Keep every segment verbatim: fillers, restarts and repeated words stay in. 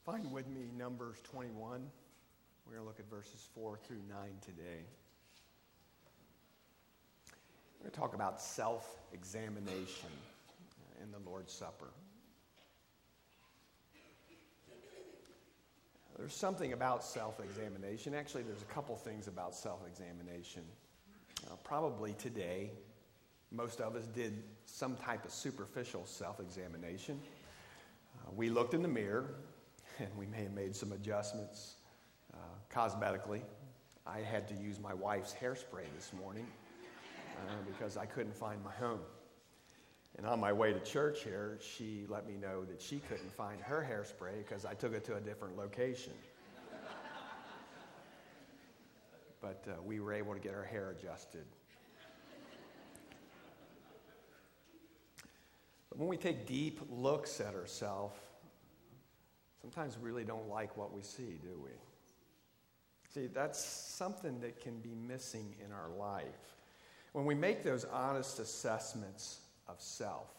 Find with me Numbers twenty-one. We're going to look at verses four through nine today. We're going to talk about self-examination in the Lord's Supper. There's something about self-examination. Actually, there's a couple things about self-examination. Uh, probably today, most of us did some type of superficial self-examination. Uh, we looked in the mirror, and we may have made some adjustments uh, cosmetically. I had to use my wife's hairspray this morning uh, because I couldn't find my home. And on my way to church here, she let me know that she couldn't find her hairspray because I took it to a different location. But uh, we were able to get our hair adjusted. But when we take deep looks at ourselves, sometimes we really don't like what we see, do we? See, that's something that can be missing in our life. When we make those honest assessments of self,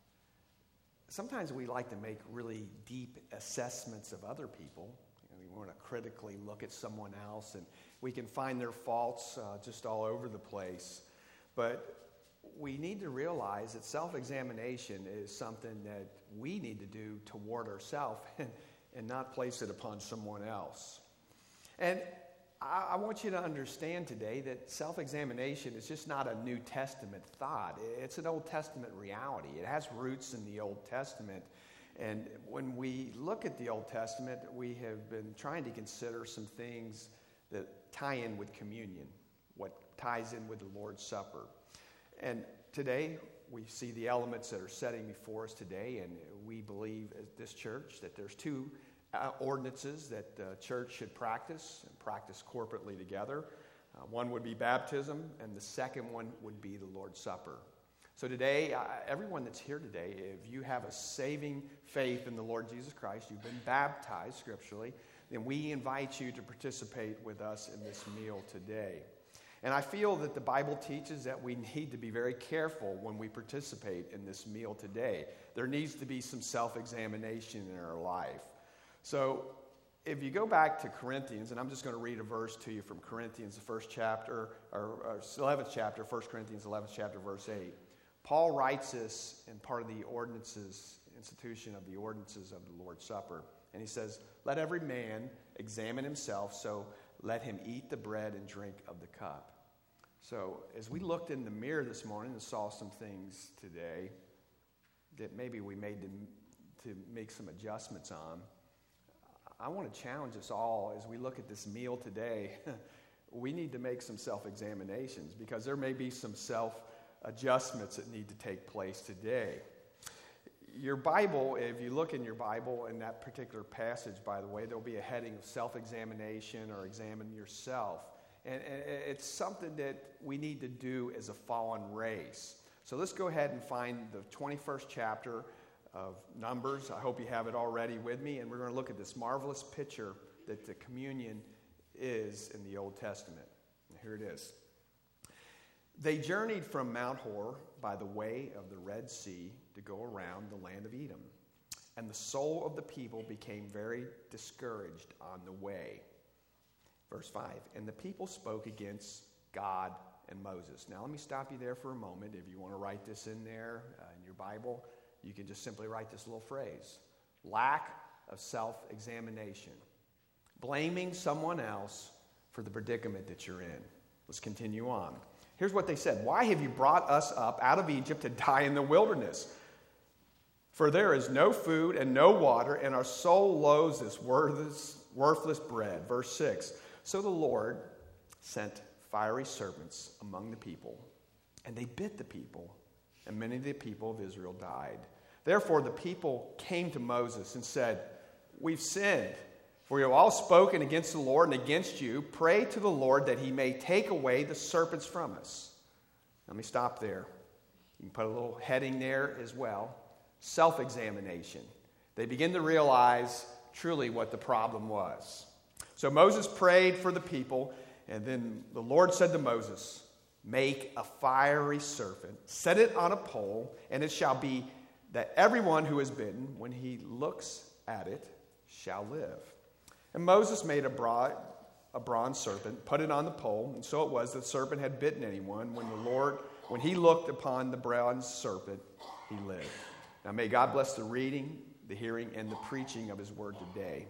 sometimes we like to make really deep assessments of other people. You know, we want to critically look at someone else, and we can find their faults uh, just all over the place. But we need to realize that self-examination is something that we need to do toward ourselves and, and not place it upon someone else. And I, I want you to understand today that self-examination is just not a New Testament thought. It's an Old Testament reality. It has roots in the Old Testament. And when we look at the Old Testament, we have been trying to consider some things that tie in with communion, what ties in with the Lord's Supper. And today, we see the elements that are setting before us today, and we believe at this church that there's two uh, ordinances that the church should practice, and practice corporately together. Uh, one would be baptism, and the second one would be the Lord's Supper. So today, uh, everyone that's here today, if you have a saving faith in the Lord Jesus Christ, you've been baptized scripturally, then we invite you to participate with us in this meal today. And I feel that the Bible teaches that we need to be very careful when we participate in this meal today. There needs to be some self-examination in our life. So if you go back to Corinthians, and I'm just going to read a verse to you from Corinthians, the first chapter, or, or eleventh chapter, First Corinthians eleventh chapter, verse eight. Paul writes this in part of the ordinances, institution of the ordinances of the Lord's Supper. And he says, "Let every man examine himself, so let him eat the bread and drink of the cup." So as we looked in the mirror this morning and saw some things today that maybe we made to, to make some adjustments on, I want to challenge us all as we look at this meal today. We need to make some self-examinations because there may be some self-adjustments that need to take place today. Your Bible, if you look in your Bible in that particular passage, by the way, there'll be a heading of self-examination or examine yourself. And it's something that we need to do as a fallen race. So let's go ahead and find the twenty-first chapter of Numbers. I hope you have it already with me. And we're going to look at this marvelous picture that the communion is in the Old Testament. And here it is. They journeyed from Mount Hor by the way of the Red Sea to go around the land of Edom. And the soul of the people became very discouraged on the way. Verse five, and the people spoke against God and Moses. Now let me stop you there for a moment. If you want to write this in there uh, in your Bible, you can just simply write this little phrase. Lack of self-examination. Blaming someone else for the predicament that you're in. Let's continue on. Here's what they said. Why have you brought us up out of Egypt to die in the wilderness? For there is no food and no water, and our soul loathes this worthless, worthless bread. Verse six. So the Lord sent fiery serpents among the people, and they bit the people, and many of the people of Israel died. Therefore the people came to Moses and said, "We've sinned, for we have all spoken against the Lord and against you. Pray to the Lord that he may take away the serpents from us." Let me stop there. You can put a little heading there as well. Self-examination. They begin to realize truly what the problem was. So Moses prayed for the people, and then the Lord said to Moses, "Make a fiery serpent, set it on a pole, and it shall be that everyone who is bitten, when he looks at it, shall live. And Moses made a, bra- a bronze serpent, put it on the pole, and so it was that the serpent had bitten anyone. When the Lord, when he looked upon the bronze serpent, he lived. Now may God bless the reading, the hearing, and the preaching of his word today.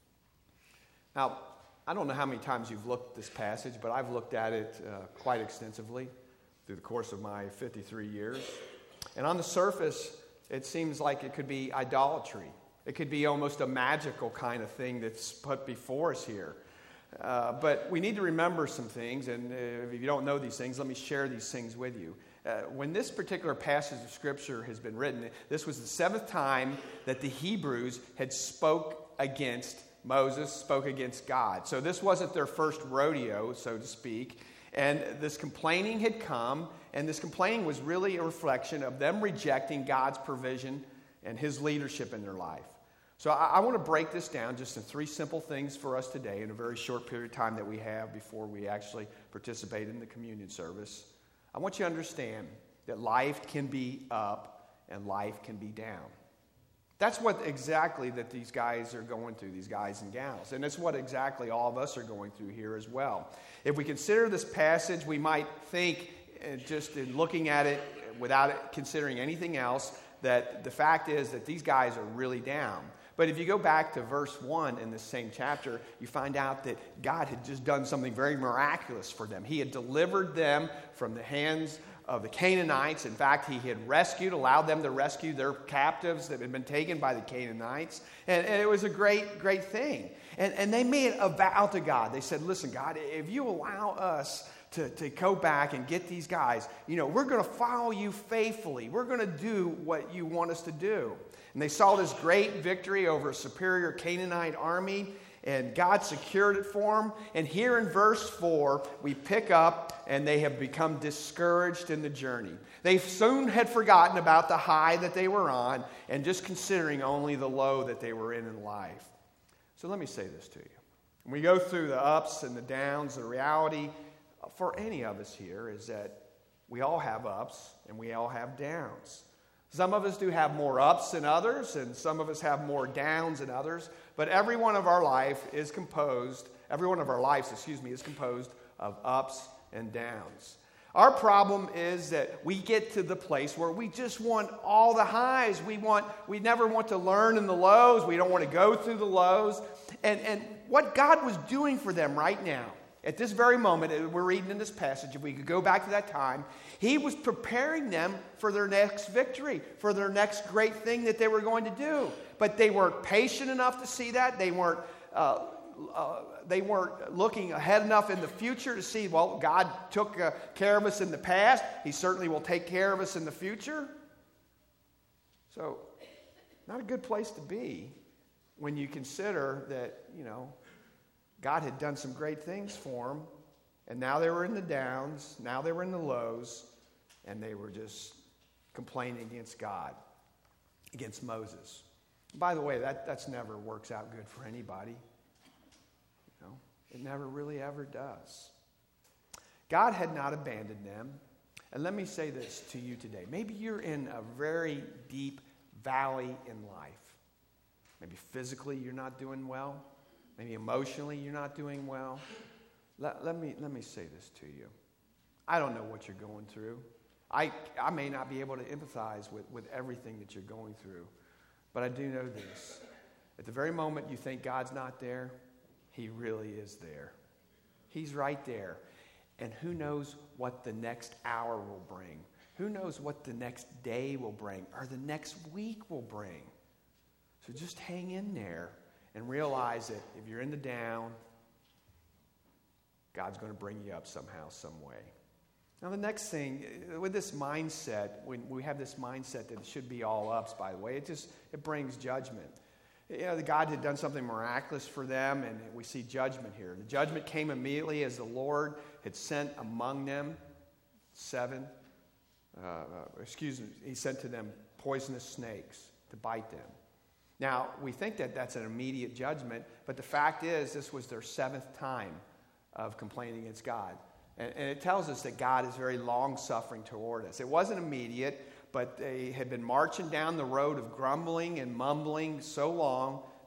Now, I don't know how many times you've looked at this passage, but I've looked at it uh, quite extensively through the course of my fifty-three years. And on the surface, it seems like it could be idolatry. It could be almost a magical kind of thing that's put before us here. Uh, but we need to remember some things, and uh, if you don't know these things, let me share these things with you. Uh, when this particular passage of Scripture has been written, this was the seventh time that the Hebrews had spoke against Moses, spoke against God. So this wasn't their first rodeo, so to speak. And this complaining had come, and this complaining was really a reflection of them rejecting God's provision and his leadership in their life. So I, I want to break this down just in three simple things for us today in a very short period of time that we have before we actually participate in the communion service. I want you to understand that life can be up and life can be down. That's what exactly that these guys are going through, these guys and gals. And it's what exactly all of us are going through here as well. If we consider this passage, we might think, uh, just in looking at it without it considering anything else, that the fact is that these guys are really down. But if you go back to verse one in this same chapter, you find out that God had just done something very miraculous for them. He had delivered them from the hands of the Canaanites. In fact, he had rescued, allowed them to rescue their captives that had been taken by the Canaanites. And, and it was a great, great thing. And, and they made a vow to God. They said, listen, God, if you allow us to, to go back and get these guys, you know, we're going to follow you faithfully. We're going to do what you want us to do. And they saw this great victory over a superior Canaanite army. And God secured it for them. And here in verse four, we pick up, and they have become discouraged in the journey. They soon had forgotten about the high that they were on and just considering only the low that they were in in life. So let me say this to you. When we go through the ups and the downs, the reality for any of us here is that we all have ups and we all have downs. Some of us do have more ups than others, and some of us have more downs than others. But every one of our life is composed, every one of our lives, excuse me, is composed of ups and downs. Our problem is that we get to the place where we just want all the highs. We want, we never want to learn in the lows. We don't want to go through the lows. And, and what God was doing for them right now, at this very moment, we're reading in this passage, if we could go back to that time, he was preparing them for their next victory, for their next great thing that they were going to do. But they weren't patient enough to see that. They weren't, uh, uh, they weren't looking ahead enough in the future to see, well, God took uh, care of us in the past. He certainly will take care of us in the future. So, not a good place to be when you consider that, you know, God had done some great things for them, and now they were in the downs, now they were in the lows, and they were just complaining against God, against Moses. By the way, that that's never works out good for anybody. You know, it never really ever does. God had not abandoned them. And let me say this to you today. Maybe you're in a very deep valley in life. Maybe physically you're not doing well. Maybe emotionally you're not doing well. Let, let me let me say this to you. I don't know what you're going through. I, I may not be able to empathize with, with everything that you're going through. But I do know this. At the very moment you think God's not there, he really is there. He's right there. And who knows what the next hour will bring? Who knows what the next day will bring or the next week will bring? So just hang in there and realize that if you're in the down, God's going to bring you up somehow, some way. Now the next thing, with this mindset, when we have this mindset that it should be all ups, by the way, it just, it brings judgment. You know, God had done something miraculous for them, and we see judgment here. The judgment came immediately as the Lord had sent among them seven, uh, uh, excuse me, he sent to them poisonous snakes to bite them. Now, we think that that's an immediate judgment, but the fact is this was their seventh time of complaining against God. And, and it tells us that God is very long-suffering toward us. It wasn't immediate, but they had been marching down the road of grumbling and mumbling so long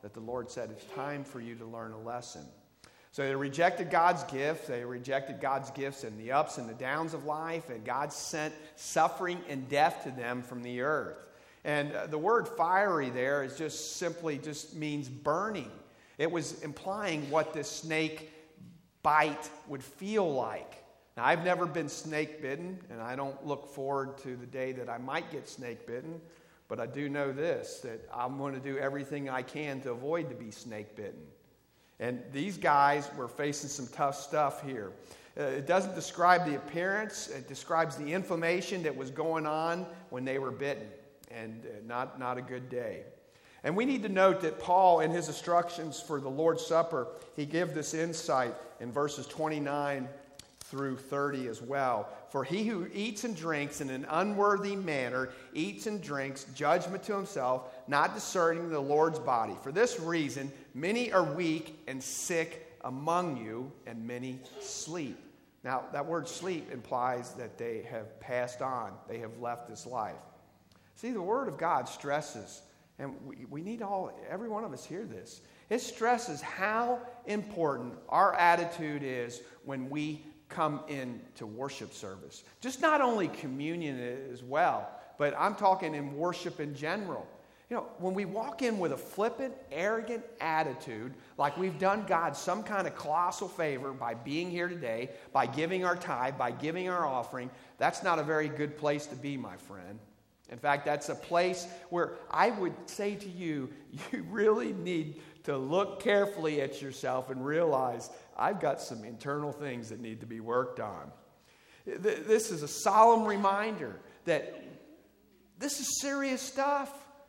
that the Lord said, it's time for you to learn a lesson. So they rejected God's gift. They rejected God's gifts in the ups and the downs of life, and God sent suffering and death to them from the earth. And uh, the word fiery there is just simply just means burning. It was implying what this snake bite would feel like. Now, I've never been snake bitten, and I don't look forward to the day that I might get snake bitten, but I do know this, that I'm going to do everything I can to avoid to be snake bitten. And these guys were facing some tough stuff here. Uh, it doesn't describe the appearance. It describes the inflammation that was going on when they were bitten, and uh, not, not a good day. And we need to note that Paul, in his instructions for the Lord's Supper, he gives this insight in verses twenty-nine through thirty as well. For he who eats and drinks in an unworthy manner eats and drinks judgment to himself, not discerning the Lord's body. For this reason, many are weak and sick among you, and many sleep. Now, that word sleep implies that they have passed on. They have left this life. See, the Word of God stresses, and we, we need all, every one of us hear this. It stresses how important our attitude is when we come into worship service. Just not only communion as well, but I'm talking in worship in general. You know, when we walk in with a flippant, arrogant attitude, like we've done God some kind of colossal favor by being here today, by giving our tithe, by giving our offering, that's not a very good place to be, my friend. In fact, that's a place where I would say to you, you really need to look carefully at yourself and realize I've got some internal things that need to be worked on. This is a solemn reminder that this is serious stuff.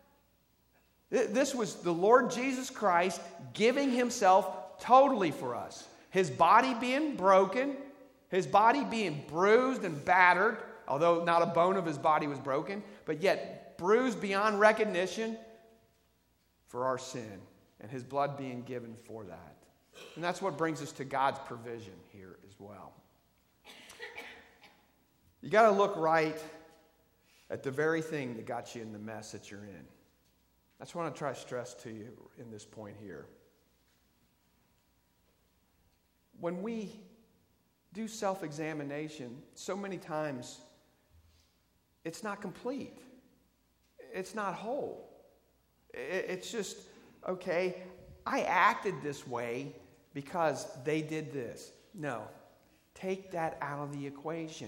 This was the Lord Jesus Christ giving himself totally for us. His body being broken, his body being bruised and battered, although not a bone of his body was broken, but yet bruised beyond recognition for our sin, and his blood being given for that. And that's what brings us to God's provision here as well. You got to look right at the very thing that got you in the mess that you're in. That's what I want to try to stress to you in this point here. When we do self-examination, so many times it's not complete. It's not whole. It's just, okay, I acted this way because they did this. No, take that out of the equation.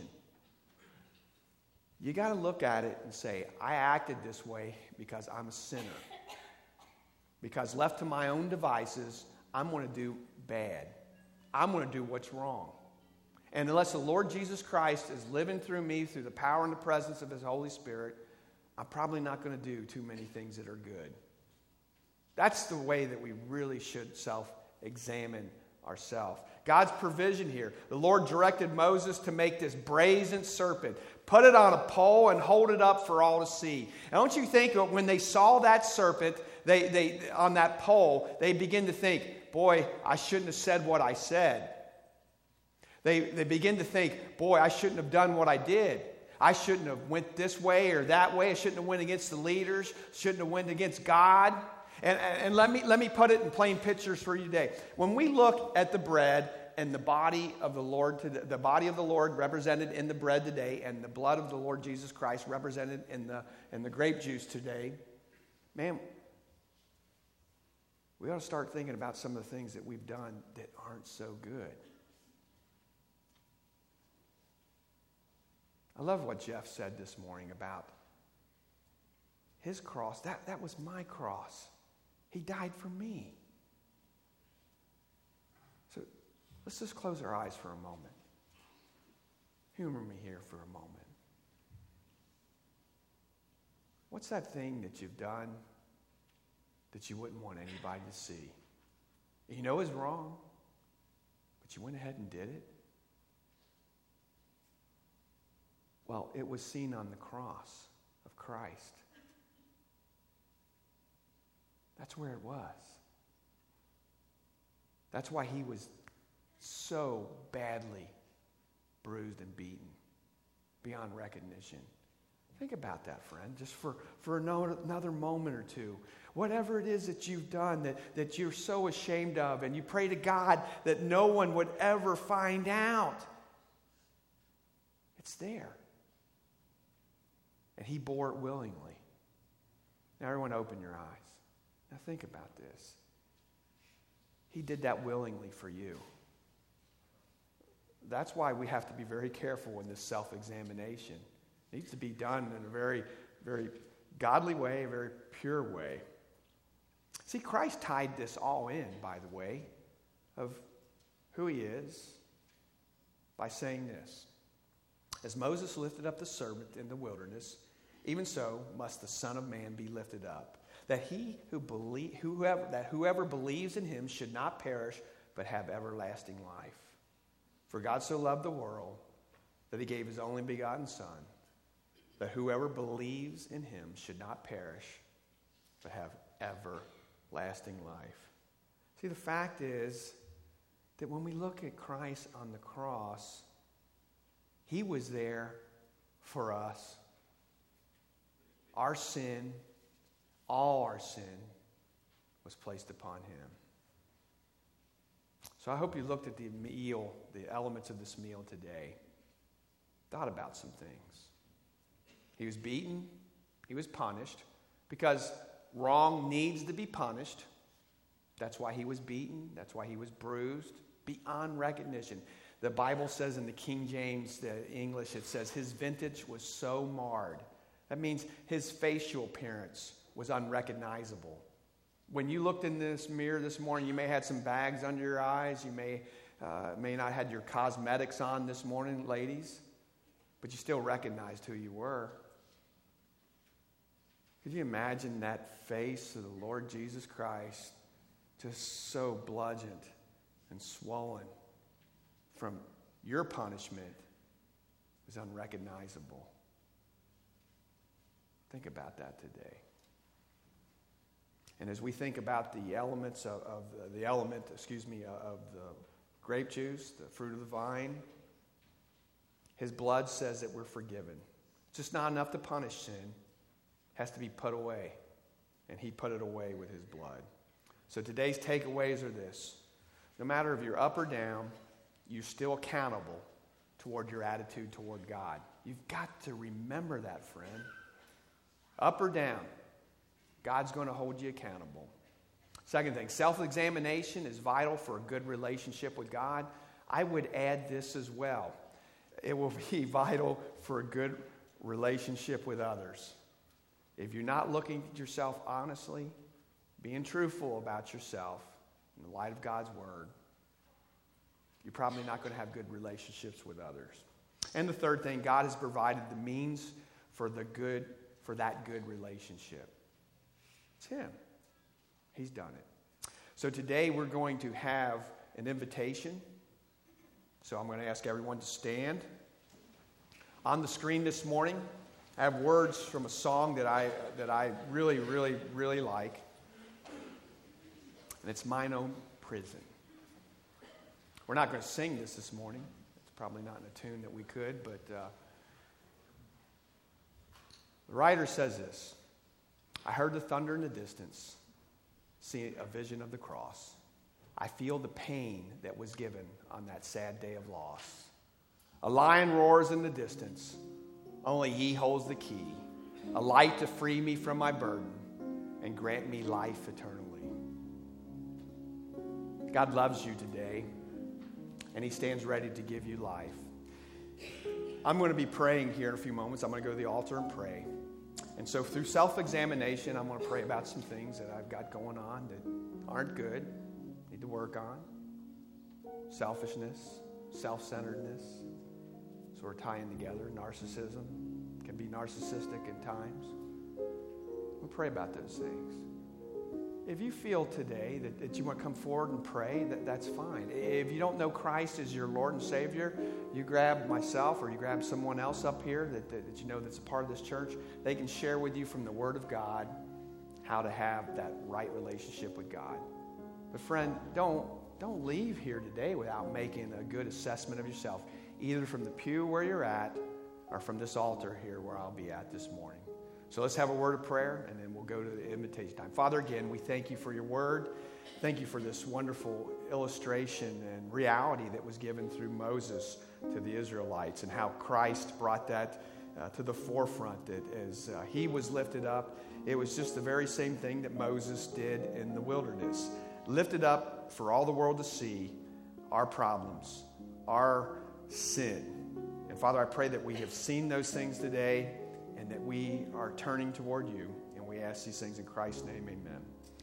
You got to look at it and say, I acted this way because I'm a sinner. Because left to my own devices, I'm going to do bad. I'm going to do what's wrong. And unless the Lord Jesus Christ is living through me through the power and the presence of his Holy Spirit, I'm probably not going to do too many things that are good. That's the way that we really should self-examine ourselves. God's provision here. The Lord directed Moses to make this brazen serpent, put it on a pole and hold it up for all to see. And don't you think when they saw that serpent they, they, on that pole, they begin to think, boy, I shouldn't have said what I said. They, they begin to think, boy, I shouldn't have done what I did. I shouldn't have went this way or that way. I shouldn't have went against the leaders. Shouldn't have went against God. And, and let me let me put it in plain pictures for you today. When we look at the bread and the body of the Lord, today, the body of the Lord represented in the bread today, and the blood of the Lord Jesus Christ represented in the in the grape juice today, man, we ought to start thinking about some of the things that we've done that aren't so good. I love what Jeff said this morning about his cross. That, that was my cross. He died for me. So let's just close our eyes for a moment. Humor me here for a moment. What's that thing that you've done that you wouldn't want anybody to see? You know is wrong, but you went ahead and did it? Well, it was seen on the cross of Christ. That's where it was. That's why he was so badly bruised and beaten beyond recognition. Think about that, friend, just for, for another moment or two. Whatever it is that you've done that, that you're so ashamed of, and you pray to God that no one would ever find out. It's there. And he bore it willingly. Now, everyone, open your eyes. Now, think about this. He did that willingly for you. That's why we have to be very careful in this self-examination. It needs to be done in a very, very godly way, a very pure way. See, Christ tied this all in, by the way, of who he is by saying this. As Moses lifted up the serpent in the wilderness, even so must the Son of Man be lifted up, that he who believe, whoever, that whoever believes in him should not perish, but have everlasting life. For God so loved the world that he gave his only begotten Son, that whoever believes in him should not perish, but have everlasting life. See, the fact is that when we look at Christ on the cross, he was there for us. Our sin, all our sin, was placed upon him. So I hope you looked at the meal, the elements of this meal today, thought about some things. He was beaten, he was punished, because wrong needs to be punished. That's why he was beaten, that's why he was bruised, beyond recognition. The Bible says in the King James, the English, it says his vintage was so marred. That means his facial appearance was unrecognizable. When you looked in this mirror this morning, you may have had some bags under your eyes. You may, uh, may not have had your cosmetics on this morning, ladies. But you still recognized who you were. Could you imagine that face of the Lord Jesus Christ just so bludgeoned and swollen from your punishment? It was unrecognizable. Think about that today. And as we think about the elements of, of the, the element, excuse me, of the grape juice, the fruit of the vine, his blood says that we're forgiven. It's just not enough to punish sin. It has to be put away. And he put it away with his blood. So today's takeaways are this. No matter if you're up or down, you're still accountable toward your attitude toward God. You've got to remember that, friend. Up or down, God's going to hold you accountable. Second thing, self-examination is vital for a good relationship with God. I would add this as well. It will be vital for a good relationship with others. If you're not looking at yourself honestly, being truthful about yourself in the light of God's Word, you're probably not going to have good relationships with others. And the third thing, God has provided the means for the good, for that good relationship. It's him. He's done it. So today we're going to have an invitation. So I'm going to ask everyone to stand. On the screen this morning, I have words from a song that I that I really, really, really like. And it's Mine Own Prison. We're not going to sing this this morning. It's probably not in a tune that we could, but uh, the writer says this. I heard the thunder in the distance, see a vision of the cross. I feel the pain that was given on that sad day of loss. A lion roars in the distance. Only he holds the key. A light to free me from my burden and grant me life eternally. God loves you today, and he stands ready to give you life. I'm going to be praying here in a few moments. I'm going to go to the altar and pray. And so through self-examination, I'm going to pray about some things that I've got going on that aren't good, need to work on. Selfishness, self-centeredness, sort of tying together. Narcissism can be narcissistic at times. We'll pray about those things. If you feel today that, that you want to come forward and pray, that, that's fine. If you don't know Christ as your Lord and Savior, you grab myself or you grab someone else up here that, that, that you know that's a part of this church. They can share with you from the Word of God how to have that right relationship with God. But friend, don't, don't leave here today without making a good assessment of yourself, either from the pew where you're at or from this altar here where I'll be at this morning. So let's have a word of prayer, and then we'll go to the invitation time. Father, again, we thank you for your word. Thank you for this wonderful illustration and reality that was given through Moses to the Israelites, and how Christ brought that uh, to the forefront, that as uh, he was lifted up, it was just the very same thing that Moses did in the wilderness. Lifted up for all the world to see our problems, our sin. And Father, I pray that we have seen those things today, and that we are turning toward you. And we ask these things in Christ's name, amen.